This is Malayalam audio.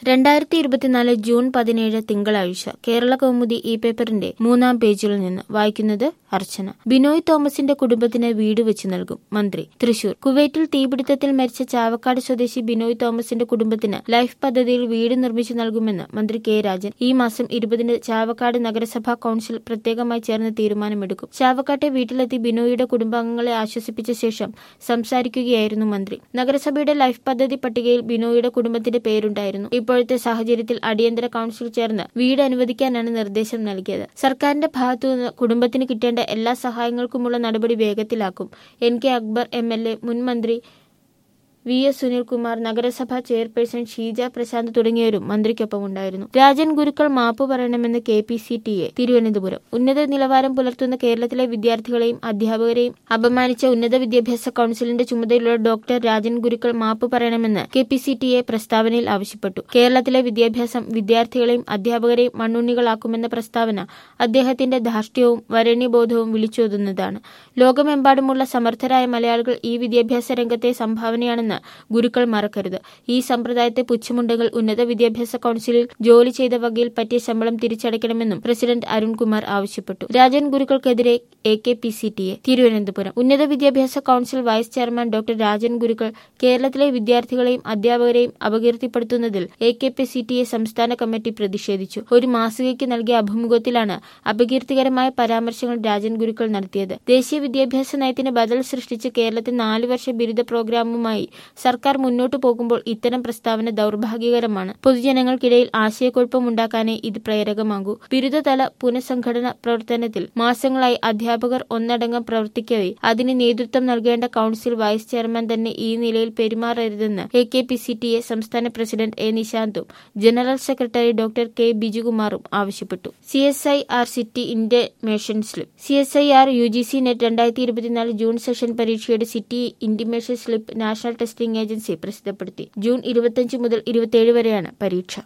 2024 ജൂൺ 17 തിങ്കളാഴ്ച കേരള കൗമുദി ഈ പേപ്പറിന്റെ 3-ാം പേജിൽ നിന്ന് വായിക്കുന്നത് അർച്ചന. ബിനോയ് തോമസിന്റെ കുടുംബത്തിന് വീട് വെച്ച് നൽകും മന്ത്രി. തൃശൂർ. കുവൈറ്റിൽ തീപിടുത്തത്തിൽ മരിച്ച ചാവക്കാട് സ്വദേശി ബിനോയ് തോമസിന്റെ കുടുംബത്തിന് ലൈഫ് പദ്ധതിയിൽ വീട് നിർമ്മിച്ചു നൽകുമെന്ന് മന്ത്രി കെ രാജൻ ഈ മാസം 20-ന് ചാവക്കാട് നഗരസഭാ കൌൺസിൽ പ്രത്യേകമായി ചേർന്ന് തീരുമാനമെടുക്കും. ചാവക്കാട്ടെ വീട്ടിലെത്തി ബിനോയിയുടെ കുടുംബാംഗങ്ങളെ ആശ്വസിപ്പിച്ച ശേഷം സംസാരിക്കുകയായിരുന്നു മന്ത്രി. നഗരസഭയുടെ ലൈഫ് പദ്ധതി പട്ടികയിൽ ബിനോയിയുടെ കുടുംബത്തിന്റെ പേരുണ്ടായിരുന്നു. ഇപ്പോഴത്തെ സാഹചര്യത്തിൽ അടിയന്തര കൌൺസിൽ ചേർന്ന് വീട് അനുവദിക്കാനാണ് നിർദ്ദേശം നൽകിയത്. സർക്കാരിന്റെ ഭാഗത്തുനിന്ന് കുടുംബത്തിന് കിട്ടേണ്ട എല്ലാ സഹായങ്ങൾക്കുമുള്ള നടപടി വേഗത്തിലാക്കും. NK അക്ബർ MLA, മുൻ മന്ത്രി VS സുനിൽകുമാർ, നഗരസഭാ ചെയർപേഴ്സൺ ഷീജ പ്രശാന്ത് തുടങ്ങിയവരും മന്ത്രിക്കൊപ്പമുണ്ടായിരുന്നു. രാജൻ ഗുരുക്കൾ മാപ്പ് പറയണമെന്ന് KPCTA തിരുവനന്തപുരം. ഉന്നത നിലവാരം പുലർത്തുന്ന കേരളത്തിലെ വിദ്യാർത്ഥികളെയും അധ്യാപകരെയും അപമാനിച്ച ഉന്നത വിദ്യാഭ്യാസ കൌൺസിലിന്റെ ചുമതലയുള്ള ഡോക്ടർ രാജൻ ഗുരുക്കൾ മാപ്പ് പറയണമെന്ന് KPCTA പ്രസ്താവനയിൽ ആവശ്യപ്പെട്ടു. കേരളത്തിലെ വിദ്യാഭ്യാസം വിദ്യാർത്ഥികളെയും അധ്യാപകരെയും മണ്ണുണ്ണികളാക്കുമെന്ന പ്രസ്താവന അദ്ദേഹത്തിന്റെ ധാർഷ്ട്യവും വരണ്യബോധവും വിളിച്ചോതുന്നതാണ്. ലോകമെമ്പാടുമുള്ള സമർത്ഥരായ മലയാളികൾ ഈ വിദ്യാഭ്യാസ രംഗത്തെ സംഭാവനയാണെന്ന് ഗുരുക്കൾ മറക്കരുത്. ഈ സമ്പ്രദായത്തെ പുച്ഛമുണ്ടെങ്കിൽ ഉന്നത വിദ്യാഭ്യാസ കൌൺസിലിൽ ജോലി ചെയ്ത വകയിൽ പറ്റിയ ശമ്പളം തിരിച്ചടയ്ക്കണമെന്നും പ്രസിഡന്റ് അരുൺകുമാർ ആവശ്യപ്പെട്ടു. രാജൻ ഗുരുക്കൾക്കെതിരെ AKPCTA തിരുവനന്തപുരം. ഉന്നത വിദ്യാഭ്യാസ council vice chairman doctor Rajan Gurukkal കേരളത്തിലെ വിദ്യാർത്ഥികളെയും അധ്യാപകരെയും അപകീർത്തിപ്പെടുത്തുന്നതിൽ AKPCTA സംസ്ഥാന കമ്മിറ്റി പ്രതിഷേധിച്ചു. ഒരു മാസികയ്ക്ക് നൽകിയ അഭിമുഖത്തിലാണ് അപകീർത്തികരമായ പരാമർശങ്ങൾ രാജൻ ഗുരുക്കൾ നടത്തിയത്. ദേശീയ വിദ്യാഭ്യാസ നയത്തിന് ബദൽ സൃഷ്ടിച്ച് കേരളത്തിൽ 4 വർഷ ബിരുദ പ്രോഗ്രാമുമായി സർക്കാർ മുന്നോട്ടു പോകുമ്പോൾ ഇത്തരം പ്രസ്താവന ദൗർഭാഗ്യകരമാണ്. പൊതുജനങ്ങൾക്കിടയിൽ ആശയക്കുഴപ്പമുണ്ടാക്കാനേ ഇത് പ്രേരകമാകൂ. ബിരുദതല പുനഃസംഘടന പ്രവർത്തനത്തിൽ മാസങ്ങളായി അധ്യാപകർ ഒന്നടങ്കം പ്രവർത്തിക്കവേ അതിന് നേതൃത്വം നൽകേണ്ട കൌൺസിൽ വൈസ് ചെയർമാൻ തന്നെ ഈ നിലയിൽ പെരുമാറരുതെന്ന് AKPCTA സംസ്ഥാന പ്രസിഡന്റ് A നിശാന്തും ജനറൽ സെക്രട്ടറി ഡോക്ടർ K ബിജുകുമാറും ആവശ്യപ്പെട്ടു. CSIR city intimation slip. CSIR UGC net 2024 June session പരീക്ഷയുടെ city intimation slip national testing agency പ്രസിദ്ധപ്പെടുത്തി. ജൂൺ 25 മുതൽ 27 വരെയാണ് പരീക്ഷ.